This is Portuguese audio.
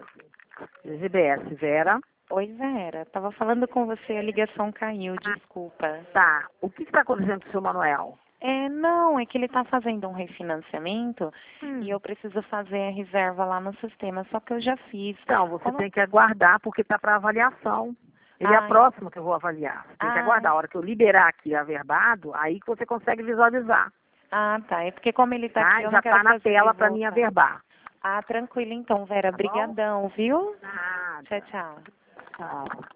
GBS, Vera. Oi, Vera. Tava falando com você, a ligação caiu, desculpa. Tá. O que está acontecendo com o seu Manuel? Não, é que ele tá fazendo um refinanciamento e eu preciso fazer a reserva lá no sistema, só que eu já fiz. Então, você tem que aguardar porque está para avaliação. Ele é a próxima que eu vou avaliar. Você tem que aguardar. A hora que eu liberar aqui averbado, aí que você consegue visualizar. Ah, tá. É porque como ele tá aqui, eu já não quero está na fazer tela para voltar. mim averbar. Ah, tranquilo então, Vera. Tá bom? Brigadão, viu? Nada. Tchau, tchau. Tchau.